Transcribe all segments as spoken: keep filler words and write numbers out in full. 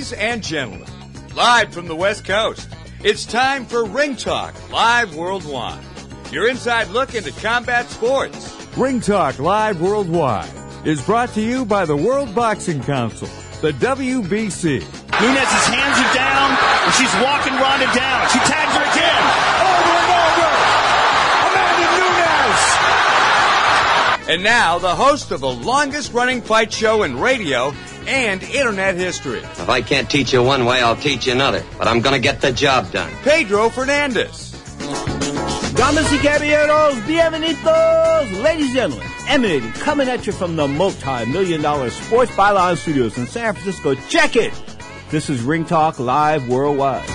Ladies and gentlemen, live from the West Coast, it's time for Ring Talk Live Worldwide. Your inside look into combat sports. Ring Talk Live Worldwide is brought to you by the World Boxing Council, the W B C. Nunes's hands are down, and she's walking Ronda down. She tags her again. Over and over. Amanda Nunes. And now, the host of the longest-running fight show in radio and internet history. If I can't teach you one way, I'll teach you another. But I'm going to get the job done. Pedro Fernandez. Damas y caballeros, bienvenidos, ladies and gentlemen, emanating, coming at you from the multi-million dollar Sports Byline Studios in San Francisco. Check it! This is Ring Talk Live Worldwide.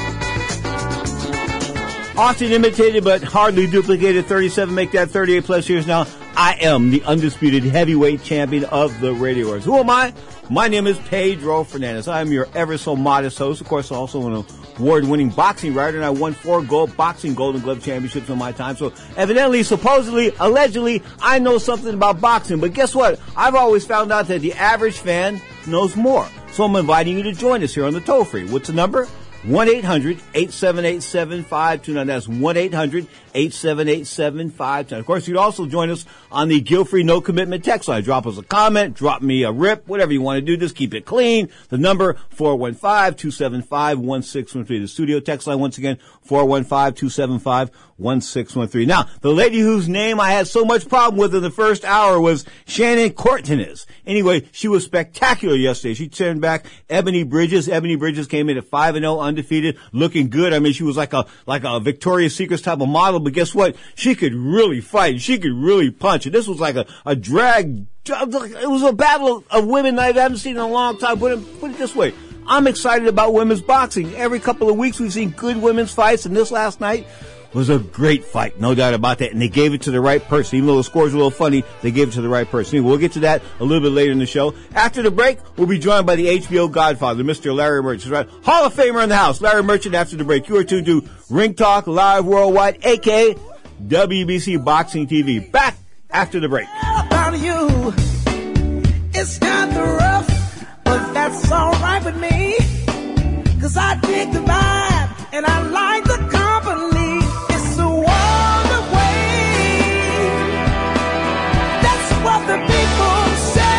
Often imitated but hardly duplicated, thirty-seven, make that thirty-eight plus years now. I am the undisputed heavyweight champion of the radio wars. Who am I? My name is Pedro Fernandez. I am your ever so modest host. Of course, also an award-winning boxing writer, and I won four gold boxing Golden Glove championships in my time. So evidently, supposedly, allegedly, I know something about boxing. But guess what? I've always found out that the average fan knows more. So I'm inviting you to join us here on the toll-free. What's the number? one eight hundred eight seven eight seven five two nine. That's one eight hundred eight seven eight seven five two nine. Of course, you'd also join us on the guilt-free, no-commitment text line. Drop us a comment, drop me a rip, whatever you want to do. Just keep it clean. The number, four one five two seven five one six one three. The studio text line, once again, four one five two seven five one six one three. Now, the lady whose name I had so much problem with in the first hour was Shannon Cortinez. Anyway, she was spectacular yesterday. She turned back Ebony Bridges. Ebony Bridges came in at five and oh, undefeated, looking good. I mean, she was like a like a Victoria's Secrets type of model, but guess what? She could really fight. She could really punch. And this was like a, a drag. It was a battle of women I haven't seen in a long time. Put it, put it this way. I'm excited about women's boxing. Every couple of weeks we've seen good women's fights, and this last night was a great fight, no doubt about that. And they gave it to the right person. Even though the scores were a little funny, they gave it to the right person. Anyway, we'll get to that a little bit later in the show. After the break, we'll be joined by the H B O Godfather, Mister Larry Merchant. Right? Hall of Famer in the house, Larry Merchant. After the break, you are tuned to Ring Talk Live Worldwide, a k a. W B C Boxing T V. Back after the break. About you, it's kind of rough, but that's all right with me. Cause I dig the vibe and I like the company. It's a world away. That's what the people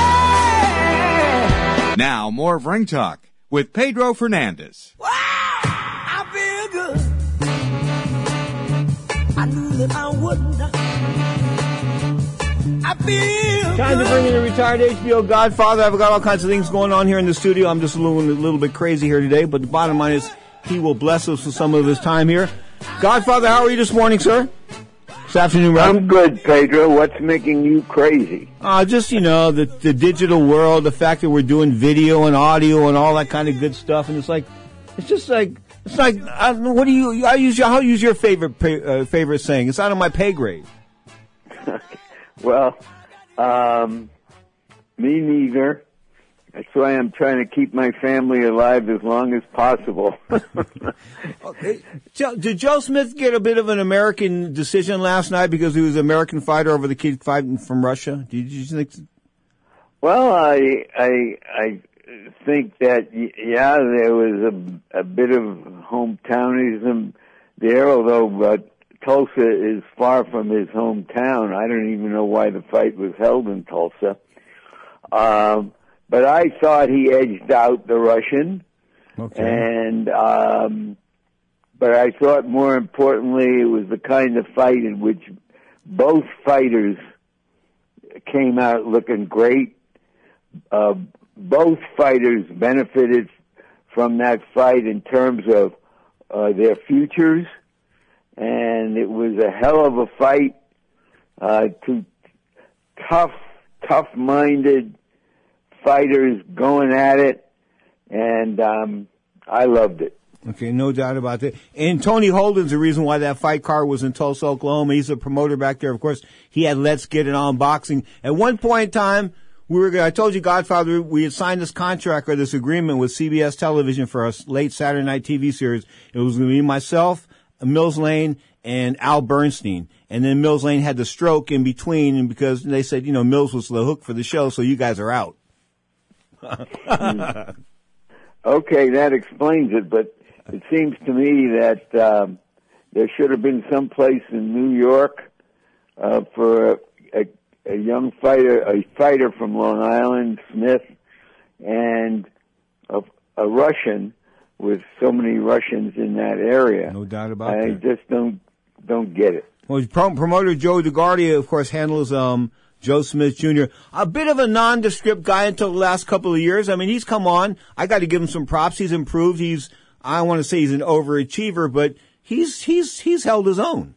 say. Now, more of Ring Talk with Pedro Fernandez. Wow, I feel good. I knew that I wouldn't. I feel Time to bring in a retired H B O Godfather. I've got all kinds of things going on here in the studio. I'm just a little, a little bit crazy here today, but the bottom line is he will bless us with some of his time here. Godfather, how are you this morning, sir? This afternoon, right? I'm good, Pedro. What's making you crazy? Uh, just, you know, the, the digital world, the fact that we're doing video and audio and all that kind of good stuff. And it's like, it's just like, it's like, I don't know, what do you, I use your, I'll use your favorite, pay, uh, favorite saying. It's out of my pay grade. Well, um, me neither. That's why I'm trying to keep my family alive as long as possible. Okay. Did Joe Smith get a bit of an American decision last night because he was an American fighter over the kid fighting from Russia? Did you think? Well, I, I, I think that, yeah, there was a, a bit of hometownism there, although, uh, Tulsa is far from his hometown. I don't even know why the fight was held in Tulsa. Um, but I thought he edged out the Russian. Okay. And, um, but I thought more importantly it was the kind of fight in which both fighters came out looking great. Uh, both fighters benefited from that fight in terms of uh, their futures. And it was a hell of a fight, uh, two tough, tough-minded fighters going at it, and um, I loved it. Okay, no doubt about that. And Tony Holden's the reason why that fight card was in Tulsa, Oklahoma. He's a promoter back there. Of course, he had Let's Get It On Boxing. At one point in time, we were, I told you, Godfather, we had signed this contract or this agreement with C B S Television for a late Saturday night T V series. It was going to be myself, Mills Lane, and Al Bernstein. And then Mills Lane had the stroke in between, and because they said, you know, Mills was the hook for the show, so you guys are out. Okay, that explains it, but it seems to me that um, there should have been some place in New York uh, for a, a, a young fighter, a fighter from Long Island, Smith, and a, a Russian, with so many Russians in that area. No doubt about I that. just don't don't get it. Well, prom- promoter Joe DeGuardia, of course, handles um, Joe Smith Junior A bit of a nondescript guy until the last couple of years. I mean, he's come on. I got to give him some props. He's improved. He's, I don't want to say he's an overachiever, but he's he's he's held his own.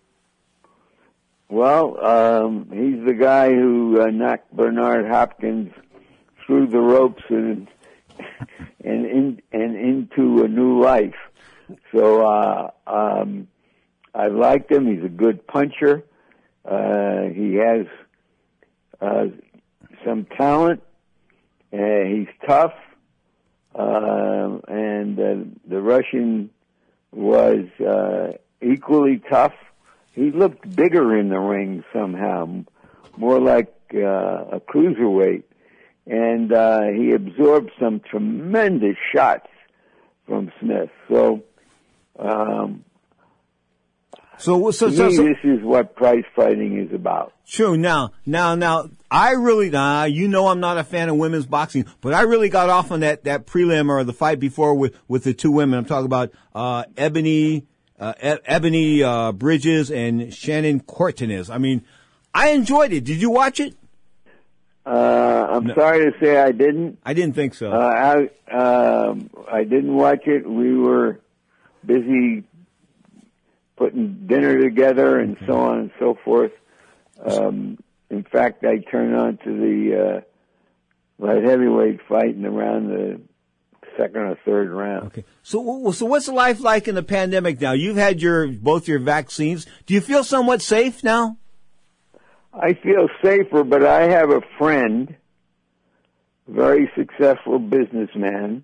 Well, um, he's the guy who uh, knocked Bernard Hopkins through the ropes and and in and into a new life. So uh, um, I liked him. He's a good puncher. Uh, he has uh, some talent. Uh, he's tough, uh, and uh, the Russian was uh, equally tough. He looked bigger in the ring somehow, more like uh, a cruiserweight. And uh, he absorbed some tremendous shots from Smith. So, um, so, so, to so, me, so this is what prize fighting is about. True. Now, now, now, I really, now, you know I'm not a fan of women's boxing, but I really got off on that, that prelim or the fight before with, with the two women. I'm talking about, uh, Ebony, uh, e- Ebony, uh, Bridges and Shannon Cortinez. I mean, I enjoyed it. Did you watch it? Uh, I'm No. sorry to say I didn't. I didn't think so. Uh, I, um, I didn't watch it. We were busy putting dinner together and so on and so forth. Um, in fact, I turned on to the uh, light heavyweight fight in around the second or third round. Okay. So, so what's life like in the pandemic now? You've had your both your vaccines. Do you feel somewhat safe now? I feel safer, but I have a friend, very successful businessman,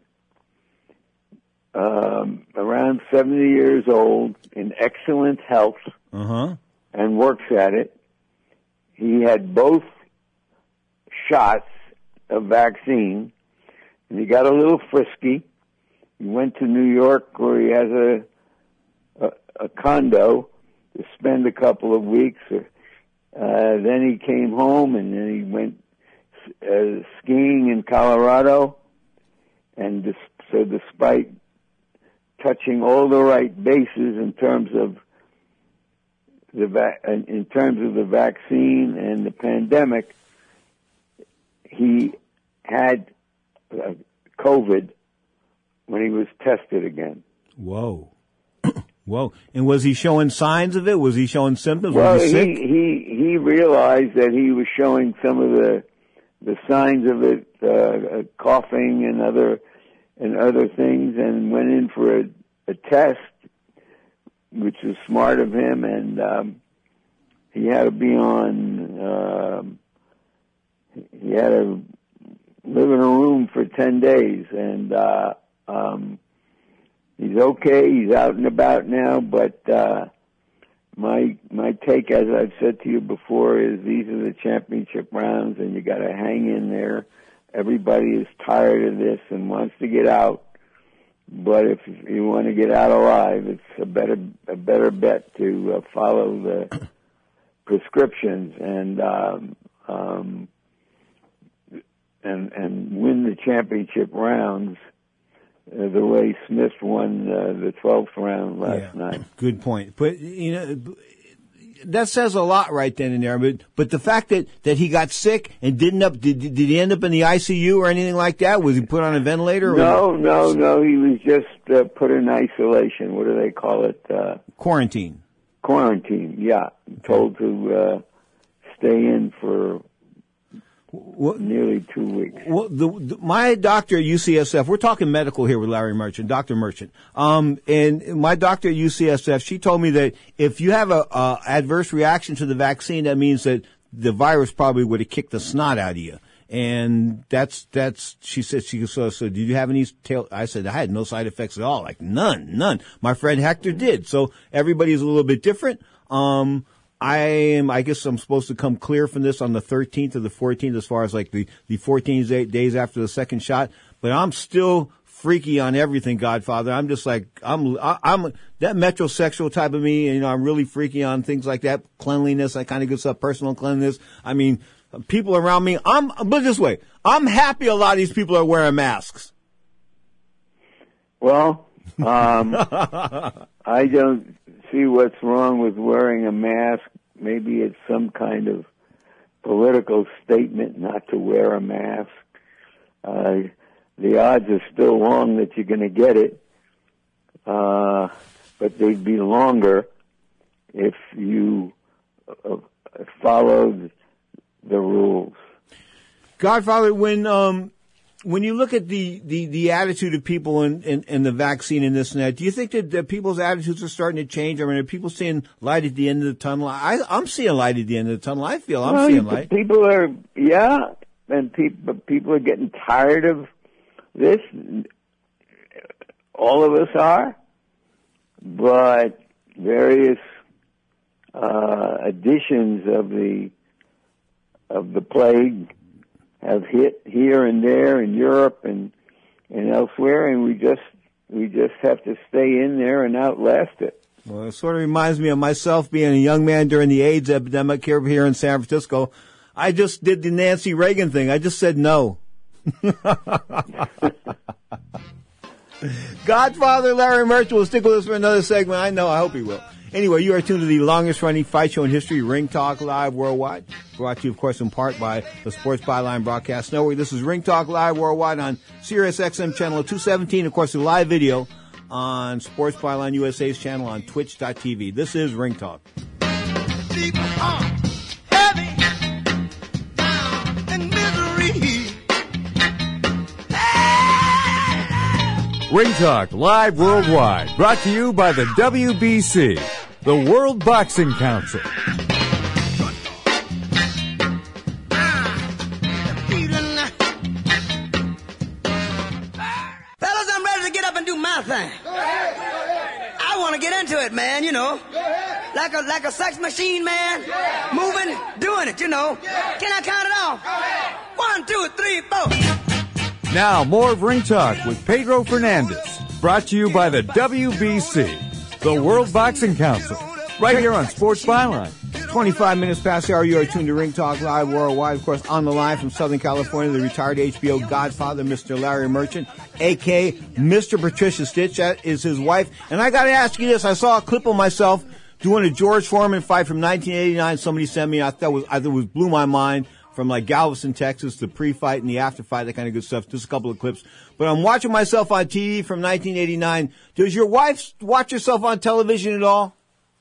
um, around seventy years old, in excellent health, Uh-huh. and works at it. He had both shots of vaccine, and he got a little frisky. He went to New York, where he has a a, a condo, to spend a couple of weeks. Uh, then he came home, and then he went uh, skiing in Colorado. And dis- so despite touching all the right bases in terms of the va- in terms of the vaccine and the pandemic, he had uh, COVID when he was tested again. Whoa. Whoa. And was he showing signs of it? Was he showing symptoms? Well, was he sick? he, he he realized that he was showing some of the the signs of it, uh, uh, coughing and other and other things, and went in for a, a test, which was smart of him, and um, he had to be on. Um, he had to live in a room for ten days, and uh, um, he's okay. He's out and about now, but uh, my my take, as I've said to you before, is these are the championship rounds, and you got to hang in there. Everybody is tired of this and wants to get out, but if you want to get out alive, it's a better a better bet to uh, follow the prescriptions and um, um, and and win the championship rounds. Uh, the way Smith won uh, the twelfth round last Yeah. night. Good point. But, you know, that says a lot right then and there. But, but the fact that, that he got sick and didn't up, did, did he end up in the I C U or anything like that? Was he put on a ventilator? Or No, no, no. He was just uh, put in isolation. What do they call it? Uh, Quarantine. quarantine, yeah. Told to uh, stay in for What, nearly two weeks. Well, the, the, my doctor at U C S F, we're talking medical here with Larry Merchant, Doctor Merchant. Um, and my doctor at U C S F, she told me that if you have a, a adverse reaction to the vaccine, that means that the virus probably would have kicked the snot out of you. And that's, that's, she said, she so, so did you have any tail? I said, I had no side effects at all. Like none, none. My friend Hector did. So everybody's a little bit different. Um, I am, I guess I'm supposed to come clear from this on the thirteenth or the fourteenth as far as like the, the fourteen days after the second shot, but I'm still freaky on everything, Godfather. I'm just like, I'm, I, I'm that metrosexual type of me. And, you know, I'm really freaky on things like that. Cleanliness, that kind of good stuff, personal cleanliness. I mean, people around me, I'm, but this way, I'm happy a lot of these people are wearing masks. Well, um, I don't see what's wrong with wearing a mask. Maybe it's some kind of political statement not to wear a mask. Uh, the odds are still long that you're going to get it, uh, but they'd be longer if you uh, followed the rules. Godfather, when um, when you look at the, the, the attitude of people and in, in, in the vaccine and this and that, do you think that, that people's attitudes are starting to change? I mean, are people seeing light at the end of the tunnel? I, I'm seeing light at the end of the tunnel. I feel I'm well, seeing light. People are, yeah, and people people are getting tired of this. All of us are, but various uh, editions of the of the plague have hit here and there in Europe and and elsewhere, and we just we just have to stay in there and outlast it. Well, it sort of reminds me of myself being a young man during the AIDS epidemic here here in San Francisco. I just did the Nancy Reagan thing. I just said no. Godfather Larry Merchant will stick with us for another segment. I know. I hope he will. Anyway, you are tuned to the longest-running fight show in history, Ring Talk Live Worldwide. Brought to you, of course, in part by the Sports Byline Broadcast Network. This is Ring Talk Live Worldwide on Sirius X M Channel two seventeen. Of course, the live video on Sports Byline U S A's channel on twitch dot t v. This is Ring Talk. Deep heart, heavy, down in misery. Ring Talk Live Worldwide, brought to you by the W B C, the World Boxing Council. Fellas, I'm ready to get up and do my thing. I want to get into it, man, you know. Like a like a sex machine, man. Moving, doing it, you know. Can I count it off? One, two, three, four. Now, more of Ring Talk with Pedro Fernandez, brought to you by the W B C, the World Boxing Council, right here on Sports Byline. twenty-five minutes past the hour, you are tuned to Ring Talk Live Worldwide. Of course, on the line from Southern California, the retired H B O Godfather, Mister Larry Merchant, a k a. Mister Patricia Stitch. That is his wife. And I got to ask you this. I saw a clip of myself doing a George Foreman fight from nineteen eighty-nine. Somebody sent me. I thought it was, I thought it was blew my mind. From like Galveston, Texas, the pre-fight and the after-fight, that kind of good stuff. Just a couple of clips. But I'm watching myself on T V from nineteen eighty-nine. Does your wife watch herself on television at all?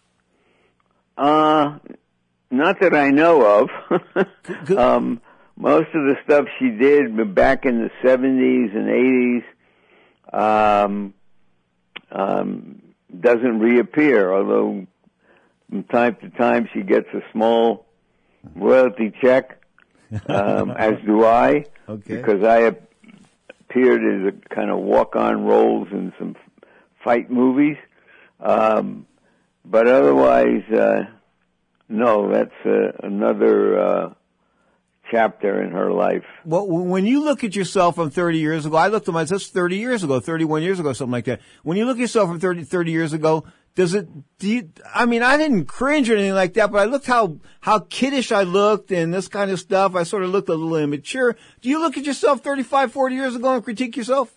Uh, not that I know of. um, most of the stuff she did back in the seventies and eighties um, um, doesn't reappear, although from time to time she gets a small royalty check. Um, as do I, okay. Because I appeared as a kind of walk-on roles in some fight movies. Um, but otherwise, uh, no, that's uh, another uh, chapter in her life. Well, when you look at yourself from thirty years ago, I looked at myself thirty years ago, thirty-one years ago, something like that. When you look at yourself from thirty, thirty years ago, does it, do you, I mean, I didn't cringe or anything like that, but I looked how, how kiddish I looked and this kind of stuff. I sort of looked a little immature. Do you look at yourself thirty-five, forty years ago and critique yourself?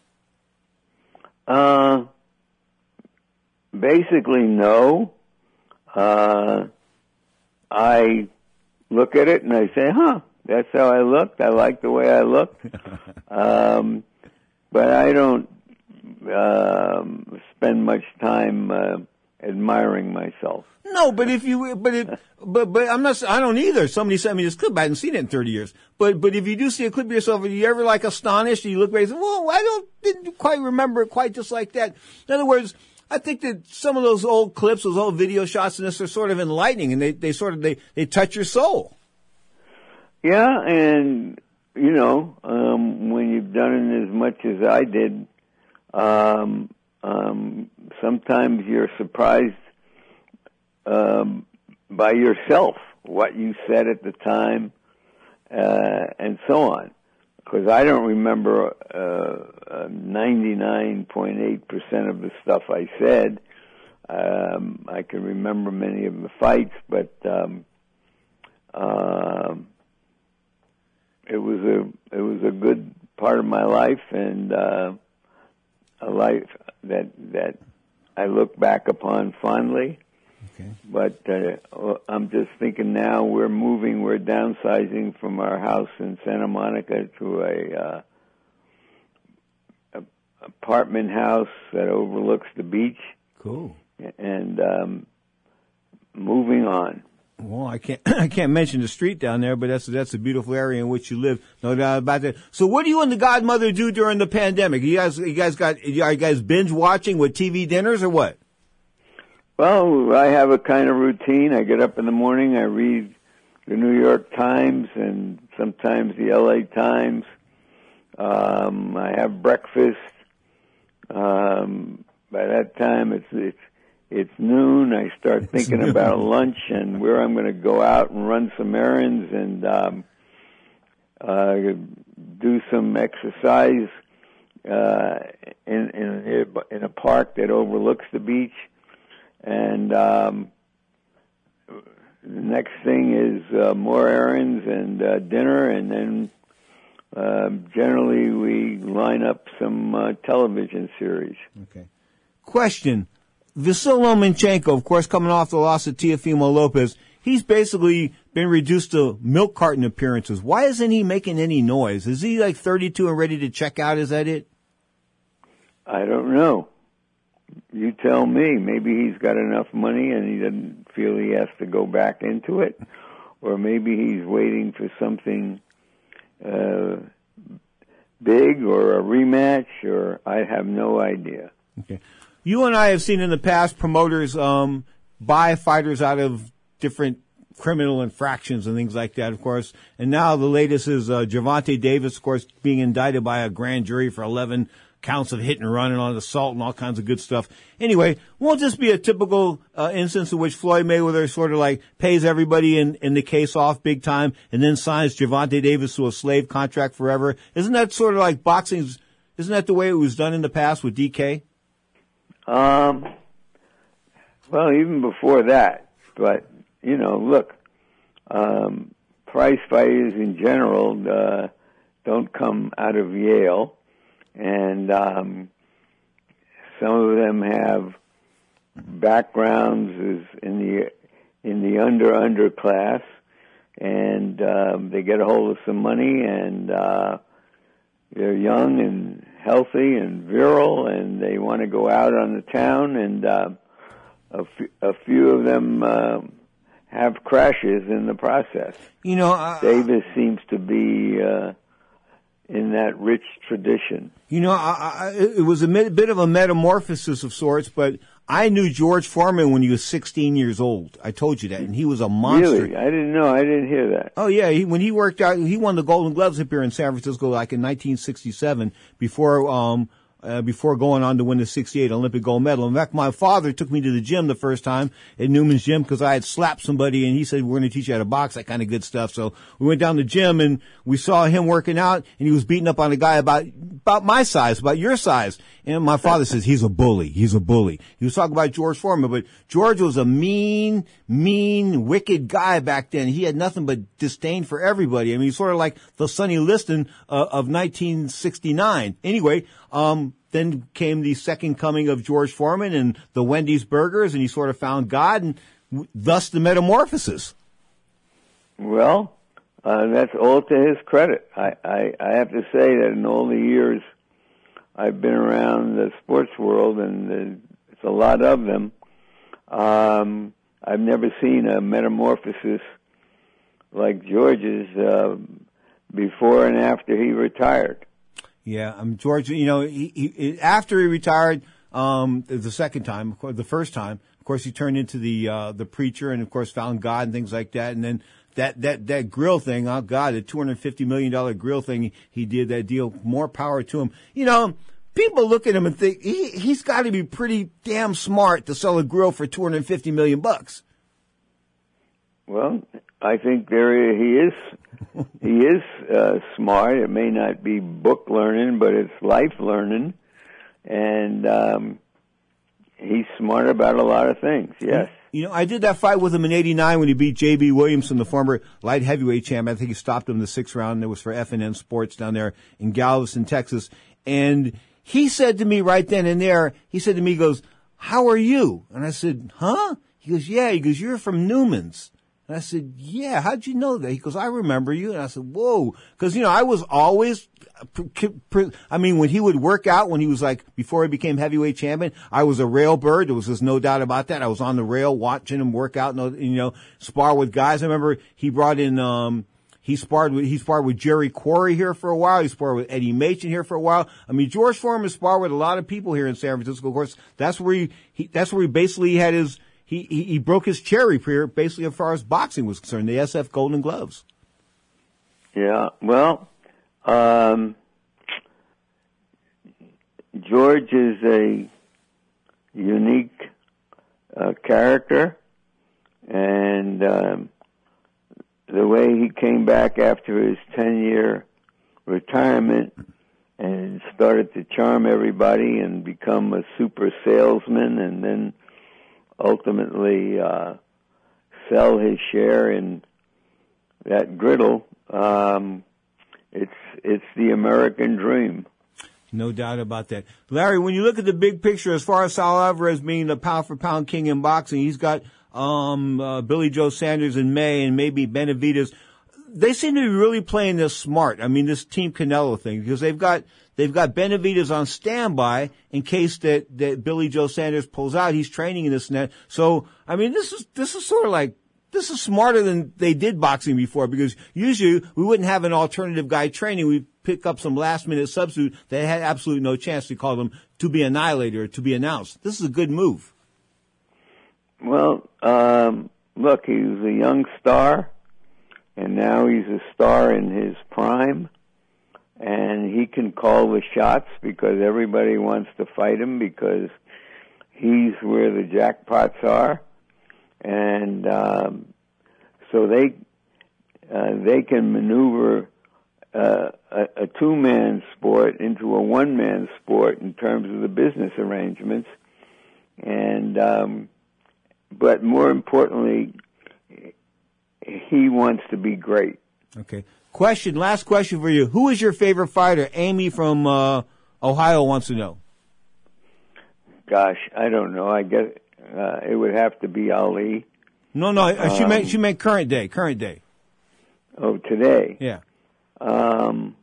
Uh, basically, no. Uh, I look at it and I say, huh, that's how I looked. I like the way I looked. um, but I don't, um, spend much time, uh, admiring myself. No, but if you, but it, but, but I'm not, I don't either. Somebody sent me this clip. I hadn't seen it in thirty years. But, but if you do see a clip of yourself, are you ever like astonished? You look back and say, well, I don't, didn't quite remember it quite just like that. In other words, I think that some of those old clips, those old video shots and this are sort of enlightening and they, they sort of, they, they touch your soul. Yeah. And, you know, um, when you've done it as much as I did, um, um, sometimes you're surprised um, by yourself, what you said at the time, uh, and so on. because I don't remember uh, uh, ninety-nine point eight percent of the stuff I said. Um, I can remember many of the fights, but um, uh, it was a it was a good part of my life, and uh, a life that that I look back upon fondly. Okay. But uh, I'm just thinking now we're moving, we're downsizing from our house in Santa Monica to a, uh, a apartment house that overlooks the beach. Cool. And um, moving on. Well, I can't I can't mention the street down there, but that's that's a beautiful area in which you live. No doubt about that. So, what do you and the godmother do during the pandemic? You guys, you guys got are you guys binge watching with T V dinners or what? Well, I have a kind of routine. I get up in the morning, I read the New York Times and sometimes the L A Times. Um, I have breakfast. Um, by that time, it's it's it's noon. I start thinking about lunch and where I'm going to go out and run some errands and um, uh, do some exercise uh, in in in a park that overlooks the beach. And um, the next thing is uh, more errands and uh, dinner, and then uh, generally we line up some uh, television series. Okay. Question. Vasyl Lomachenko, of course, coming off the loss of Teofimo Lopez, he's basically been reduced to milk carton appearances. Why isn't he making any noise? Is he like thirty-two and ready to check out? Is that it? I don't know. You tell me. Maybe he's got enough money and he doesn't feel he has to go back into it. Or maybe he's waiting for something uh, big or a rematch, or I have no idea. Okay. You and I have seen in the past promoters um, buy fighters out of different criminal infractions and things like that, of course. And now the latest is uh, Gervonta Davis, of course, being indicted by a grand jury for eleven counts of hit and run and on assault and all kinds of good stuff. Anyway, won't this be a typical uh, instance in which Floyd Mayweather sort of like pays everybody in, in the case off big time and then signs Gervonta Davis to a slave contract forever? Isn't that sort of like boxing's, isn't that the way it was done in the past with D K? Um, well, even before that, but, you know, look, um, prize fighters in general uh, don't come out of Yale. And um, some of them have backgrounds as in the in the under underclass, and um, they get a hold of some money, and uh, they're young and healthy and virile, and they want to go out on the town. And uh, a, f- a few of them uh, have crashes in the process. You know, uh, Davis seems to be uh, in that rich tradition. You know, I, I, it was a bit of a metamorphosis of sorts, but I knew George Foreman when he was sixteen years old. I told you that, and he was a monster. Really? I didn't know. I didn't hear that. Oh, yeah. He, when he worked out, he won the Golden Gloves up here in San Francisco like in nineteen sixty-seven before um uh, before going on to win the sixty-eight Olympic gold medal. In fact, my father took me to the gym the first time at Newman's Gym because I had slapped somebody, and he said, we're going to teach you how to box, that kind of good stuff. So we went down to the gym, and we saw him working out, and he was beating up on a guy about about my size, about your size. And my father says, he's a bully. He's a bully. He was talking about George Foreman, but George was a mean, mean, wicked guy back then. He had nothing but disdain for everybody. I mean, he's sort of like the Sonny Liston uh, of nineteen sixty-nine. Anyway, um, then came the second coming of George Foreman and the Wendy's burgers, and he sort of found God, and w- thus the metamorphosis. Well, uh, that's all to his credit. I, I, I have to say that in all the years I've been around the sports world, and there's a lot of them, um, I've never seen a metamorphosis like George's uh, before and after he retired. Yeah, um, George, you know, he, he, after he retired, um, the second time, of course, the first time, of course, he turned into the, uh, the preacher and, of course, found God and things like that. And then that, that, that grill thing, oh God, the two hundred fifty million dollars grill thing, he, he did that deal. More power to him. You know, people look at him and think he, he's got to be pretty damn smart to sell a grill for two hundred fifty million bucks. Well, I think there he is. He is uh, smart. It may not be book learning, but it's life learning, and um, he's smart about a lot of things. Yes. You know, I did that fight with him in eighty-nine when he beat J B. Williamson, the former light heavyweight champ. I think he stopped him in the sixth round. It was for F N N Sports down there in Galveston, Texas. And he said to me right then and there, he said to me, he goes, "How are you?" And I said, "Huh?" He goes, "Yeah." He goes, "You're from Newman's." And I said, "Yeah, how'd you know that?" He goes, "I remember you." And I said, "Whoa." Because, you know, I was always, I mean, when he would work out, when he was like, before he became heavyweight champion, I was a rail bird. There was just no doubt about that. I was on the rail watching him work out, and, you know, spar with guys. I remember he brought in, um, he sparred with, he sparred with Jerry Quarry here for a while. He sparred with Eddie Machen here for a while. I mean, George Foreman sparred with a lot of people here in San Francisco. Of course, that's where he, he that's where he basically had his, He, he he broke his cherry here, basically, as far as boxing was concerned, the S F Golden Gloves. Yeah, well, um, George is a unique uh, character, and um, the way he came back after his ten-year retirement and started to charm everybody and become a super salesman, and then ultimately uh, sell his share in that griddle. Um, it's it's the American dream. No doubt about that. Larry, when you look at the big picture, as far as Sal Alvarez being the pound-for-pound king in boxing, he's got um, uh, Billy Joe Saunders in May and maybe Benavidez. They seem to be really playing this smart. I mean, this Team Canelo thing, because they've got they've got Benavidez on standby in case that, that Billy Joe Saunders pulls out. He's training in this and that. So, I mean, this is this is sort of like, this is smarter than they did boxing before, because usually we wouldn't have an alternative guy training. We'd pick up some last-minute substitute that had absolutely no chance. To call them to be annihilated or to be announced. This is a good move. Well, um, look, he was a young star, and now he's a star in his prime, and he can call the shots because everybody wants to fight him because he's where the jackpots are. And um, so they uh, they can maneuver uh, a, a two-man sport into a one-man sport in terms of the business arrangements. And um, but more importantly, he wants to be great. Okay. Question. Last question for you. Who is your favorite fighter? Amy from uh, Ohio wants to know. Gosh, I don't know. I guess. Uh, it would have to be Ali. No, no, uh, she um, meant she meant current day, current day. Oh, today. Yeah. Um.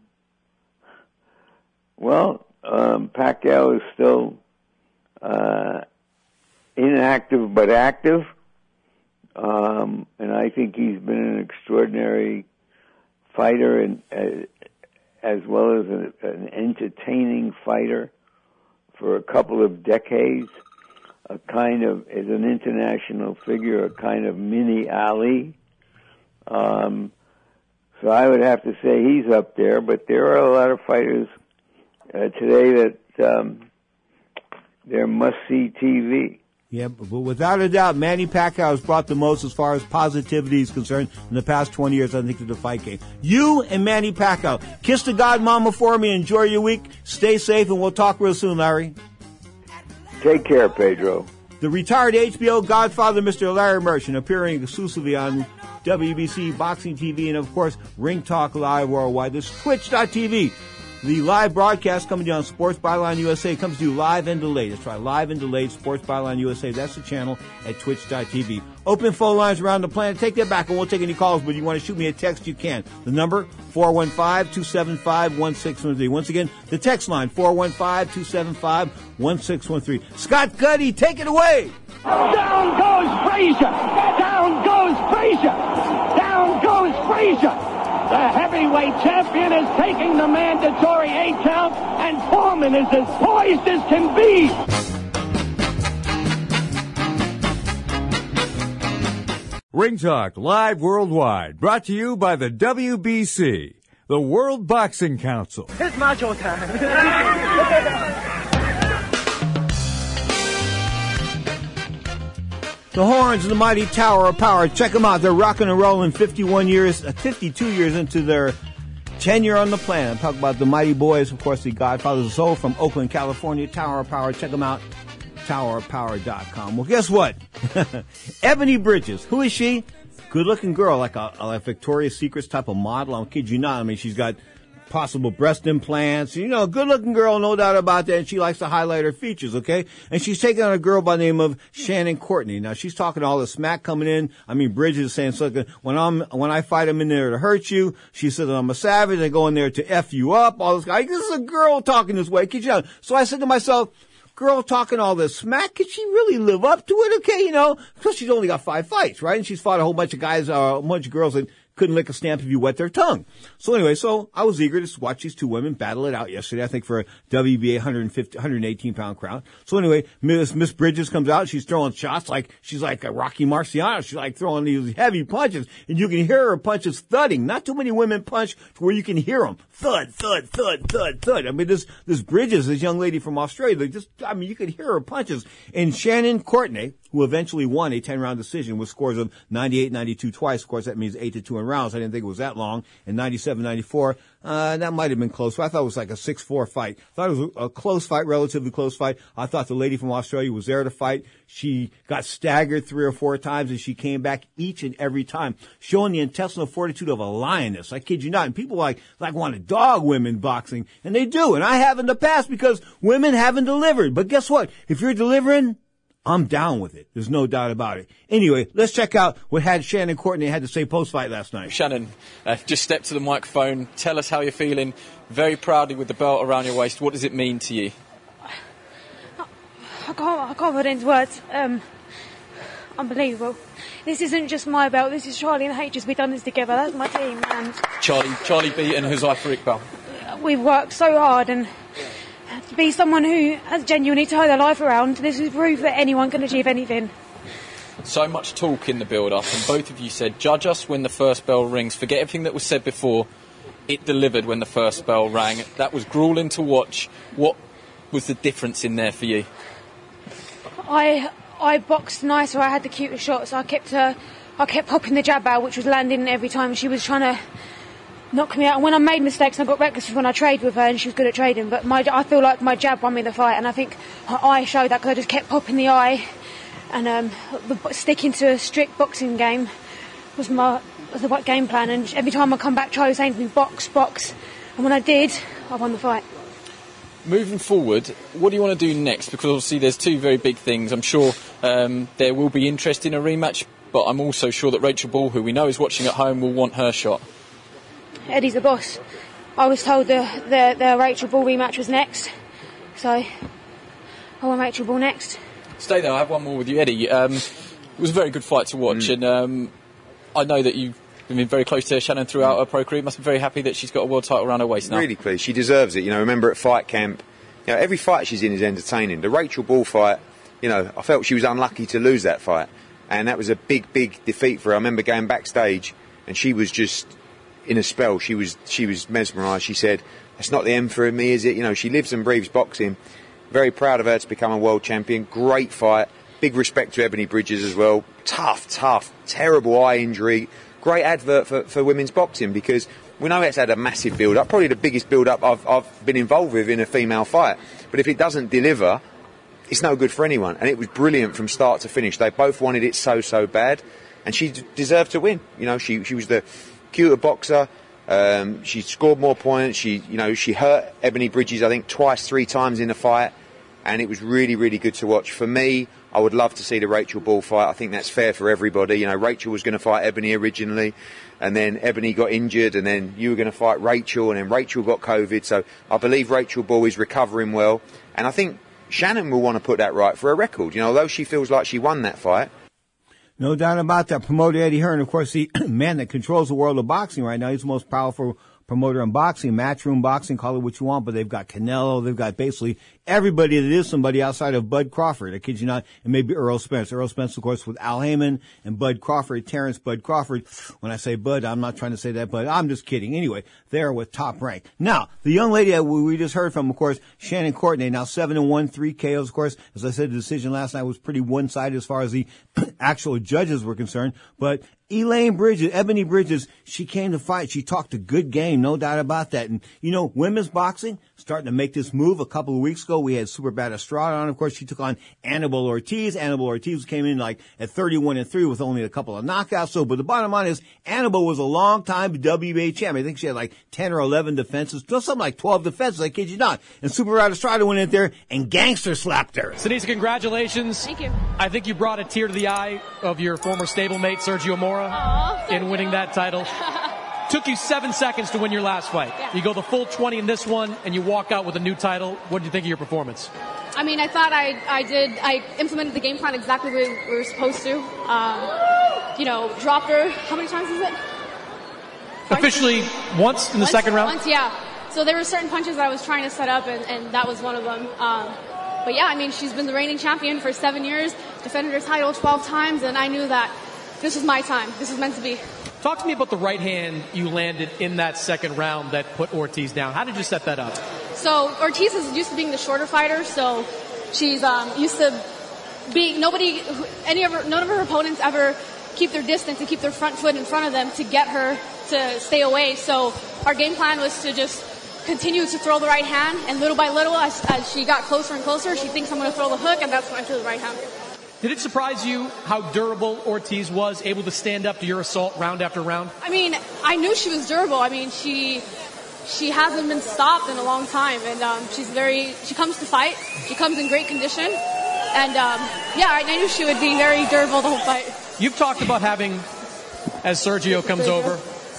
Well, um, Pacquiao is still uh, inactive but active, um, and I think he's been an extraordinary fighter and uh, as well as a, an entertaining fighter for a couple of decades. A kind of, as an international figure, a kind of mini Ali. Um, so I would have to say he's up there, but there are a lot of fighters uh, today that um, they're must-see T V. Yeah, but without a doubt, Manny Pacquiao has brought the most as far as positivity is concerned in the past twenty years, I think, to the fight game. You and Manny Pacquiao. Kiss the God Mama for me. Enjoy your week. Stay safe, and we'll talk real soon, Larry. Take care, Pedro. The retired H B O Godfather, Mister Larry Merchant, appearing exclusively on W B C Boxing T V and, of course, Ring Talk Live Worldwide. This is Twitch dot T V. The live broadcast coming to you on Sports Byline U S A comes to you live and delayed. That's right, live and delayed, Sports Byline U S A. That's the channel at Twitch dot T V. Open phone lines around the planet. Take that back. I won't take any calls, but you want to shoot me a text, you can. The number, four one five, two seven five, one six one three. Once again, the text line, four one five, two seven five, one six one three. Scott Gutty, take it away. Down goes Frazier. Down goes Frazier. Down goes Frazier. The heavyweight champion is taking the mandatory eight count, and Foreman is as poised as can be. Ring Talk Live Worldwide, brought to you by the W B C, the World Boxing Council. It's macho time. The Horns, the mighty Tower of Power. Check them out. They're rocking and rolling fifty-one years, uh, fifty-two years into their tenure on the planet. I'm talking about the Mighty Boys, of course, the Godfathers of Soul from Oakland, California. Tower of Power. Check them out. tower of power dot com. Well, guess what? Ebony Bridges. Who is she? Good-looking girl, like a, a Victoria's Secrets type of model. I'm kid you not. I mean, she's got possible breast implants. You know, good-looking girl, no doubt about that. And she likes to highlight her features, okay? And she's taking on a girl by the name of Shannon Courtney. Now, she's talking all the smack coming in. I mean, Bridges is saying, something, when I'm, when I fight him in there to hurt you, she says I'm a savage. I go in there to F you up. All this guy. This is a girl talking this way. Kid you not. So I said to myself, girl talking all this smack, could she really live up to it? Okay, you know, because she's only got five fights, right? And she's fought a whole bunch of guys, uh, a bunch of girls that couldn't lick a stamp if you wet their tongue. So anyway, so I was eager to watch these two women battle it out yesterday, I think for a W B A one hundred fifty, one hundred eighteen pound crown. So anyway, Miss, Miss Bridges comes out, she's throwing shots like, she's like a Rocky Marciano. She's like throwing these heavy punches, and you can hear her punches thudding. Not too many women punch to where you can hear them. Thud, thud, thud, thud, thud. I mean, this, this Bridges, this young lady from Australia, they just, I mean, you could hear her punches. And Shannon Courtney, who eventually won a ten round decision with scores of ninety-eight ninety-two twice. Of course, that means eight to two in rounds. I didn't think it was that long. And ninety-seven ninety-four, uh, that might have been close. But I thought it was like a six four fight. I thought it was a close fight, relatively close fight. I thought the lady from Australia was there to fight. She got staggered three or four times, and she came back each and every time, showing the intestinal fortitude of a lioness. I kid you not. And people like, like want to dog women boxing, and they do. And I have in the past because women haven't delivered. But guess what? If you're delivering, I'm down with it. There's no doubt about it. Anyway, let's check out what had Shannon Courtney had to say post-fight last night. Shannon, uh, just step to the microphone. Tell us how you're feeling. Very proudly with the belt around your waist. What does it mean to you? I can't, I can't put it into words. Um, unbelievable. This isn't just my belt. This is Charlie and H's. We've done this together. That's my team. And Charlie, Charlie Beaton, Huzaifa Iqbal. We've worked so hard, and to be someone who has genuinely turned their life around, this is proof that anyone can achieve anything. So much talk in the build-up, and both of you said, judge us when the first bell rings. Forget everything that was said before. It delivered when the first bell rang. That was grueling to watch. What was the difference in there for you? I I boxed nicer. I had the cutest shots. I kept uh, I kept popping the jab out, which was landing every time she was trying to knock me out. And when I made mistakes, I got reckless when I traded with her, and she was good at trading. But my I feel like my jab won me the fight, and I think her eye showed that because I just kept popping the eye. And um, the, sticking to a strict boxing game was my was the game plan. And every time I come back, Charlie was saying to me, box, box. And when I did, I won the fight. Moving forward, what do you want to do next? Because obviously there's two very big things. I'm sure um, there will be interest in a rematch, but I'm also sure that Rachel Ball, who we know is watching at home, will want her shot. Eddie's the boss. I was told the, the, the Rachel Ball rematch was next, so I want Rachel Ball next. Stay there, I have one more with you, Eddie. Um, it was a very good fight to watch, mm. and um, I know that you've been very close to Shannon throughout her pro career. You must be very happy that she's got a world title around her waist now. Really pleased. She deserves it. You know, remember at fight camp, you know, every fight she's in is entertaining. The Rachel Ball fight, you know, I felt she was unlucky to lose that fight, and that was a big, big defeat for her. I remember going backstage, and she was just in a spell. She was she was mesmerised. She said, "That's not the end for me, is it?" You know, she lives and breathes boxing. Very proud of her to become a world champion. Great fight. Big respect to Ebony Bridges as well. Tough, tough, terrible eye injury. Great advert for, for women's boxing, because we know it's had a massive build-up, probably the biggest build-up I've, I've been involved with in a female fight. But if it doesn't deliver, it's no good for anyone. And it was brilliant from start to finish. They both wanted it so, so bad. And she d- deserved to win. You know, she she was the cuter boxer. Um, she scored more points. She, you know, she hurt Ebony Bridges, I think, twice, three times in the fight. And it was really, really good to watch. For me, I would love to see the Rachel Ball fight. I think that's fair for everybody. You know, Rachel was going to fight Ebony originally, and then Ebony got injured, and then you were going to fight Rachel, and then Rachel got COVID. So I believe Rachel Ball is recovering well. And I think Shannon will want to put that right for a record. You know, although she feels like she won that fight. No doubt about that. Promoter Eddie Hearn, of course, the man that controls the world of boxing right now. He's the most powerful promoter in boxing, Matchroom Boxing, call it what you want, but they've got Canelo, they've got basically everybody that is somebody outside of Bud Crawford. I kid you not, and maybe Earl Spence. Earl Spence, of course, with Al Heyman and Bud Crawford, Terrence Bud Crawford. When I say Bud, I'm not trying to say that, but I'm just kidding. Anyway, they're with Top Rank. Now, the young lady that we just heard from, of course, Shannon Courtney, now seven and one, three K Os, of course. As I said, the decision last night was pretty one-sided as far as the actual judges were concerned, but Elaine Bridges, Ebony Bridges, she came to fight. She talked a good game, no doubt about that. And, you know, women's boxing starting to make this move. A couple of weeks ago, we had Superbad Estrada on. Of course, she took on Annabelle Ortiz. Annabelle Ortiz came in like at thirty-one and three with only a couple of knockouts. So, but the bottom line is Annabelle was a long-time W B A champion. I think she had like ten or eleven defenses, something like twelve defenses, I kid you not. And Superbad Estrada went in there and gangster slapped her. Sinisa, congratulations. Thank you. I think you brought a tear to the eye of your former stablemate, Sergio Mora. Aww, in winning that title. Took you seven seconds to win your last fight. Yeah. You go the full twenty in this one, and you walk out with a new title. What did you think of your performance? I mean, I thought I, I did, I implemented the game plan exactly the way we were supposed to. Um, you know, dropped her, how many times is it? Twice? Officially once in the once, second round? Once, yeah. So there were certain punches that I was trying to set up, and, and that was one of them. Um, but yeah, I mean, she's been the reigning champion for seven years, defended her title twelve times, and I knew that this was my time. This was meant to be. Talk to me about the right hand you landed in that second round that put Ortiz down. How did you set that up? So Ortiz is used to being the shorter fighter, so she's um, used to being nobody, any of her, none of her opponents ever keep their distance and keep their front foot in front of them to get her to stay away. So our game plan was to just continue to throw the right hand, and little by little, as, as she got closer and closer, she thinks I'm going to throw the hook, and that's when I threw the right hand. Did it surprise you how durable Ortiz was, able to stand up to your assault round after round? I mean, I knew she was durable. I mean, she she hasn't been stopped in a long time, and um, she's very. She comes to fight. She comes in great condition, and um, yeah, I, I knew she would be very durable the whole fight. You've talked about having, as Sergio comes over,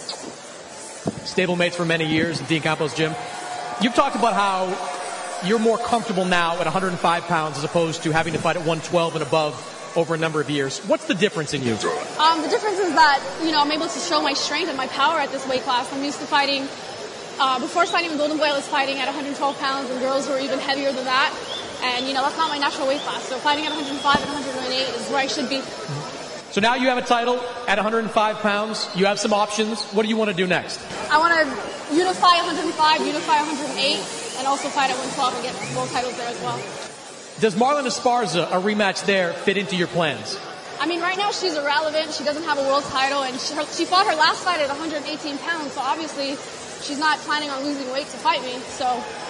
stablemates for many years in Dean Campos' gym. You've talked about how you're more comfortable now at one hundred five pounds as opposed to having to fight at one twelve and above over a number of years. What's the difference in you? Um, the difference is that, you know, I'm able to show my strength and my power at this weight class. I'm used to fighting, uh, before fighting in Golden Boy, I was fighting at one hundred twelve pounds, and girls were even heavier than that. And, you know, that's not my natural weight class. So fighting at one hundred five and one hundred eight is where I should be. So now you have a title at one hundred five pounds. You have some options. What do you want to do next? I want to unify one hundred five, unify one hundred eight, and also fight at one twelve and get world titles there as well. Does Marlon Esparza, a rematch there, fit into your plans? I mean, right now she's irrelevant. She doesn't have a world title, and she, her, she fought her last fight at one hundred eighteen pounds, so obviously she's not planning on losing weight to fight me. So,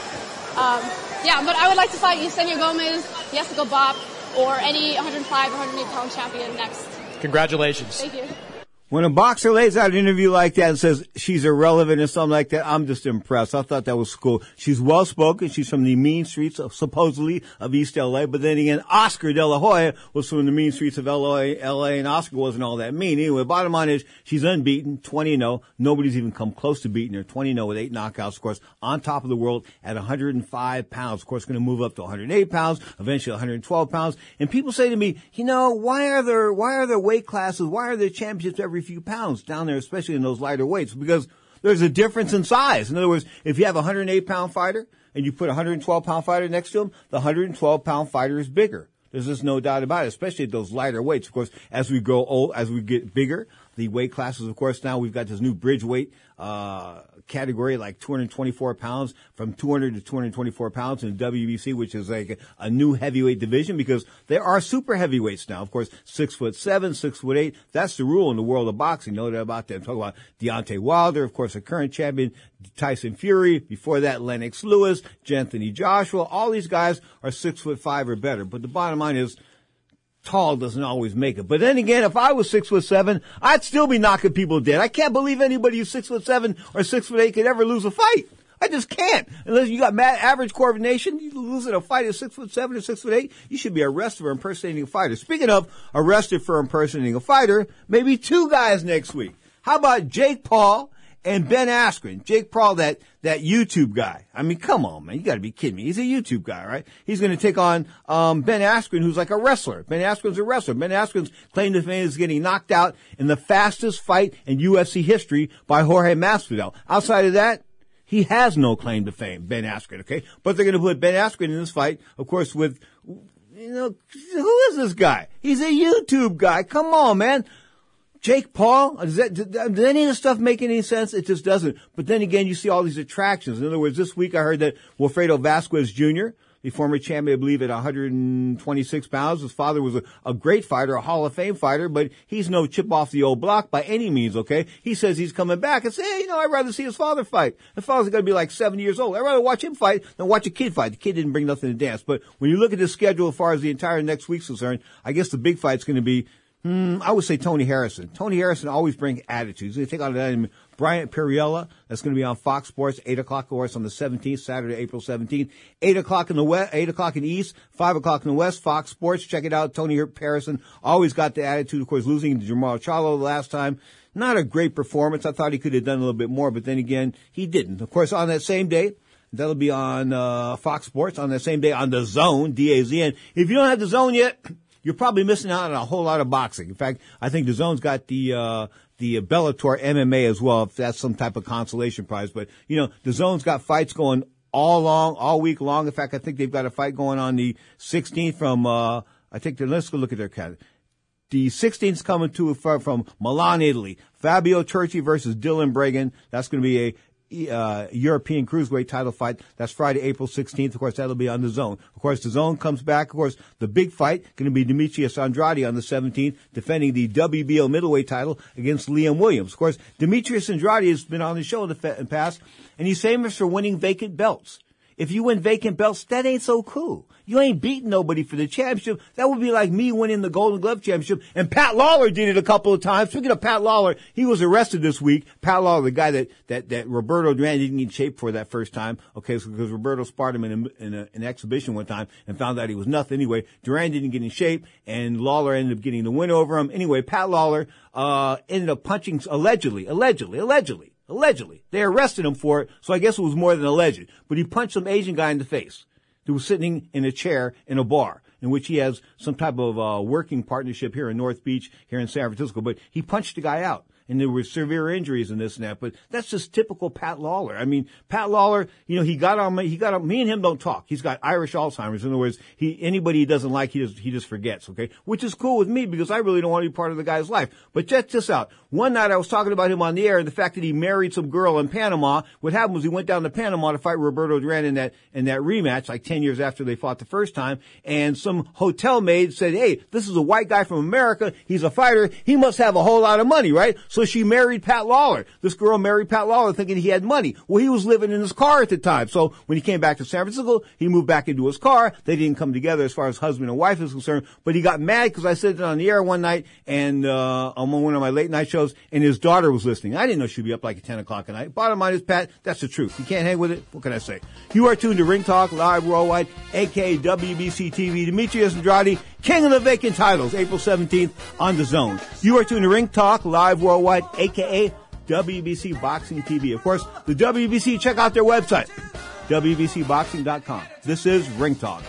um, yeah, but I would like to fight Yesenia Gomez, Jessica Bopp, or any one hundred five or one hundred eight pound champion next. Congratulations. Thank you. When a boxer lays out an interview like that and says she's irrelevant or something like that, I'm just impressed. I thought that was cool. She's well-spoken. She's from the mean streets, of, supposedly, of East L A. But then again, Oscar De La Hoya was from the mean streets of L A, L A, and Oscar wasn't all that mean. Anyway, bottom line is she's unbeaten, twenty and oh. Nobody's even come close to beating her. twenty and oh with eight knockouts, of course, on top of the world at one hundred five pounds. Of course, going to move up to one hundred eight pounds, eventually one hundred twelve pounds. And people say to me, you know, why are there, why are there weight classes? Why are there championships every few pounds down there, especially in those lighter weights? Because there's a difference in size. In other words, if you have a one hundred eight pound fighter and you put a one hundred twelve pound fighter next to him, the one hundred twelve pound fighter is bigger. There's just no doubt about it, especially at those lighter weights. Of course, as we grow old, as we get bigger, the weight classes, of course, now we've got this new bridge weight, uh, category, like two hundred twenty-four pounds, from two hundred to two hundred twenty-four pounds in the W B C, which is like a, a new heavyweight division, because there are super heavyweights now. Of course, six foot seven, six foot eight. That's the rule in the world of boxing. No doubt about that. I'm talking about Deontay Wilder, of course, the current champion, Tyson Fury. Before that, Lennox Lewis, Anthony Joshua. All these guys are six foot five or better. But the bottom line is, tall doesn't always make it. But then again, if I was six foot seven, I'd still be knocking people dead. I can't believe anybody who's six foot seven or six foot eight could ever lose a fight. I just can't. Unless you got mad average coordination, you lose in a fight at six foot seven or six foot eight, you should be arrested for impersonating a fighter. Speaking of arrested for impersonating a fighter, maybe two guys next week. How about Jake Paul and Ben Askren. Jake Paul, that, that YouTube guy. I mean, come on, man. You gotta be kidding me. He's a YouTube guy, right? He's gonna take on, um, Ben Askren, who's like a wrestler. Ben Askren's a wrestler. Ben Askren's claim to fame is getting knocked out in the fastest fight in U F C history by Jorge Masvidal. Outside of that, he has no claim to fame, Ben Askren, okay? But they're gonna put Ben Askren in this fight, of course, with, you know, who is this guy? He's a YouTube guy. Come on, man. Jake Paul, does, that, does any of this stuff make any sense? It just doesn't. But then again, you see all these attractions. In other words, this week I heard that Wilfredo Vasquez Junior, the former champion, I believe, at one hundred twenty-six pounds. His father was a, a great fighter, a Hall of Fame fighter, but he's no chip off the old block by any means, okay? He says he's coming back and say, hey, you know, I'd rather see his father fight. His father's going to be like seventy years old. I'd rather watch him fight than watch a kid fight. The kid didn't bring nothing to dance. But when you look at the schedule as far as the entire next week's concerned, I guess the big fight's going to be, Hmm, I would say Tony Harrison. Tony Harrison always brings attitudes. They take on that Bryant Perriella. That's going to be on Fox Sports, eight o'clock, of course, on the seventeenth, Saturday, April seventeenth. eight o'clock in the west, eight o'clock in the east, five o'clock in the west, Fox Sports. Check it out. Tony Harrison always got the attitude, of course, losing to Jamal Charlo the last time. Not a great performance. I thought he could have done a little bit more, but then again, he didn't. Of course, on that same day, that'll be on uh Fox Sports, on that same day on The Zone, D A Z N. If you don't have The Zone yet, you're probably missing out on a whole lot of boxing. In fact, I think the Zone's got the, uh, the Bellator M M A as well, if that's some type of consolation prize. But, you know, the Zone's got fights going all long, all week long. In fact, I think they've got a fight going on the sixteenth from, uh, I think, the, let's go look at their calendar. The sixteenth is coming to, from Milan, Italy. Fabio Turchi versus Dylan Bregan. That's going to be a, Uh, European Cruiserweight title fight. That's Friday, April sixteenth. Of course, that'll be on The Zone. Of course, The Zone comes back. Of course, the big fight going to be Demetrius Andrade on the seventeenth, defending the W B O middleweight title against Liam Williams. Of course, Demetrius Andrade has been on the show in the past, and he's famous for winning vacant belts. If you win vacant belts, that ain't so cool. You ain't beating nobody for the championship. That would be like me winning the Golden Glove championship. And Pat Lawler did it a couple of times. Speaking of Pat Lawler, he was arrested this week. Pat Lawler, the guy that, that, that Roberto Duran didn't get in shape for that first time. Okay, so because Roberto sparred him in, a, in a, an exhibition one time and found out he was nothing. Anyway, Duran didn't get in shape and Lawler ended up getting the win over him. Anyway, Pat Lawler, uh, ended up punching, allegedly, allegedly, allegedly. Allegedly. They arrested him for it, so I guess it was more than alleged. But he punched some Asian guy in the face who was sitting in a chair in a bar in which he has some type of uh, working partnership here in North Beach, here in San Francisco. But he punched the guy out. And there were severe injuries and this and that, but that's just typical Pat Lawler. I mean, Pat Lawler, you know, he got on me, he got on, me and him don't talk. He's got Irish Alzheimer's. In other words, he, anybody he doesn't like, he just, he just forgets, okay? Which is cool with me because I really don't want to be part of the guy's life. But check this out. One night I was talking about him on the air and the fact that he married some girl in Panama. What happened was he went down to Panama to fight Roberto Duran in that, in that rematch, like ten years after they fought the first time. And some hotel maid said, hey, this is a white guy from America. He's a fighter. He must have a whole lot of money, right? So she married Pat Lawler. This girl married Pat Lawler thinking he had money. Well, he was living in his car at the time. So when he came back to San Francisco, he moved back into his car. They didn't come together as far as husband and wife is concerned. But he got mad because I said it on the air one night and, uh, on one of my late night shows and his daughter was listening. I didn't know she'd be up like at ten o'clock at night. Bottom line is, Pat, that's the truth. You can't hang with it. What can I say? You are tuned to Ring Talk Live Worldwide, aka W B C T V. Demetrius Andrade, king of the vacant titles, April seventeenth on The Zone. You are tuned to Ring Talk Live Worldwide, aka W B C Boxing T V. Of course, the W B C, check out their website, W B C boxing dot com. This is Ring Talk.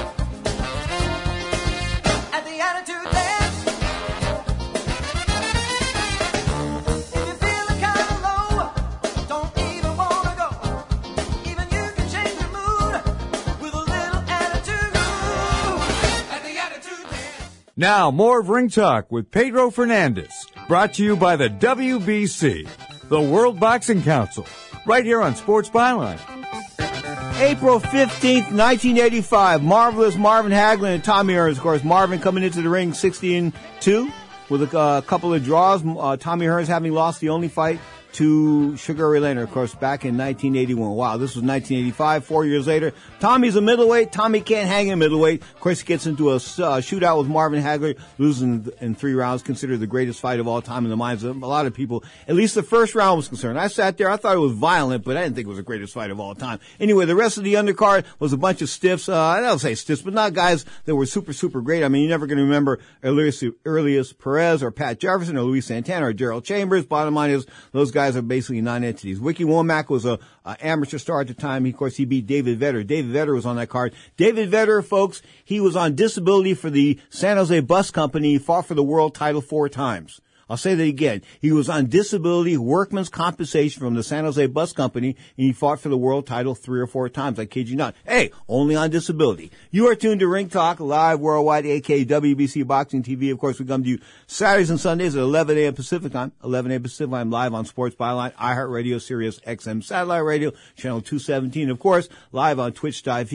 Now, more of Ring Talk with Pedro Fernandez. Brought to you by the W B C, the World Boxing Council. Right here on Sports Byline. April fifteenth, nineteen eighty-five. Marvelous Marvin Hagler and Tommy Hearns. Of course, Marvin coming into the ring sixteen two with a uh, couple of draws. Uh, Tommy Hearns having lost the only fight to Sugar Ray Leonard, of course, back in nineteen eighty-one. Wow, this was nineteen eighty-five, four years later. Tommy's a middleweight. Tommy can't hang in middleweight. Of course, he gets into a uh, shootout with Marvin Hagler, losing in three rounds, considered the greatest fight of all time in the minds of a lot of people. At least the first round was concerned. I sat there, I thought it was violent, but I didn't think it was the greatest fight of all time. Anyway, the rest of the undercard was a bunch of stiffs. Uh, I don't say stiffs, but not guys that were super, super great. I mean, you're never going to remember Elias, Elias Perez or Pat Jefferson or Luis Santana or Gerald Chambers. Bottom line is, those guys guys are basically non-entities. Ricky Womack was a, a amateur star at the time. He, of course, he beat David Vetter. David Vetter was on that card. David Vetter, folks, he was on disability for the San Jose Bus Company. He fought for the world title four times. I'll say that again. He was on disability workman's compensation from the San Jose Bus Company, and he fought for the world title three or four times. I kid you not. Hey, only on disability. You are tuned to Ring Talk live worldwide, aka W B C Boxing T V. Of course, we come to you Saturdays and Sundays at eleven a.m. Pacific time. eleven a.m. Pacific time, live on Sports Byline, iHeartRadio, Sirius X M Satellite Radio, Channel two seventeen. Of course, live on Twitch dot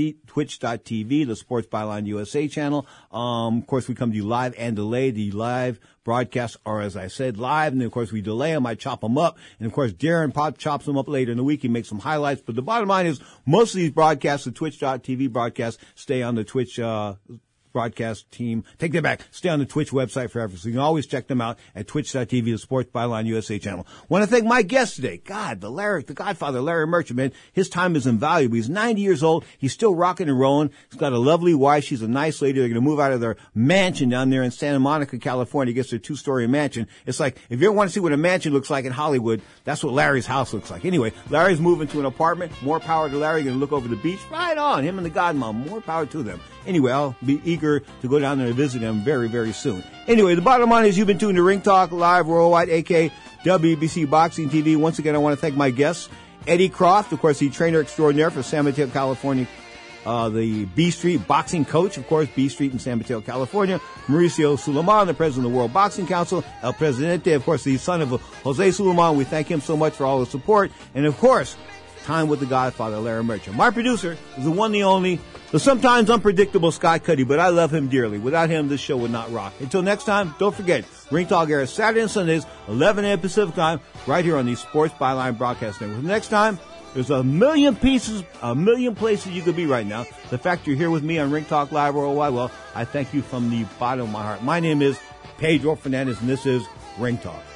T V, the Sports Byline U S A channel. Um, of course, we come to you live and delayed. The live broadcasts are, as I said, live, and then, of course, we delay them. I chop them up, and, of course, Darren Pop chops them up later in the week. He makes some highlights, but the bottom line is most of these broadcasts, the Twitch dot T V broadcasts, stay on the Twitch uh broadcast team. Take that back. Stay on the Twitch website forever. So you can always check them out at Twitch dot T V, the Sports Byline U S A channel. Want to thank my guest today. God, the Larry, the Godfather, Larry Merchant, man. His time is invaluable. He's ninety years old. He's still rocking and rolling. He's got a lovely wife. She's a nice lady. They're going to move out of their mansion down there in Santa Monica, California. Gets their two-story mansion. It's like, if you ever want to see what a mansion looks like in Hollywood, that's what Larry's house looks like. Anyway, Larry's moving to an apartment. More power to Larry. Going to look over the beach. Right on. Him and the Godmom. More power to them. Anyway, I'll be eager to go down there and visit him very, very soon. Anyway, the bottom line is you've been tuned to Ring Talk live worldwide, aka W B C Boxing T V. Once again, I want to thank my guests. Eddie Croft, of course, the trainer extraordinaire for San Mateo, California. Uh, the B Street boxing coach, of course, B Street in San Mateo, California. Mauricio Sulaiman, the president of the World Boxing Council. El Presidente, of course, the son of Jose Sulaiman. We thank him so much for all the support. And, of course, time with the Godfather, Larry Merchant. My producer is the one, the only, the sometimes unpredictable Scott Cuddy, but I love him dearly. Without him, this show would not rock. Until next time, don't forget, Ring Talk airs Saturday and Sundays, eleven a.m. Pacific time, right here on the Sports Byline Broadcast Network. Next time, there's a million pieces, a million places you could be right now. The fact you're here with me on Ring Talk Live Worldwide, well, I thank you from the bottom of my heart. My name is Pedro Fernandez, and this is Ring Talk.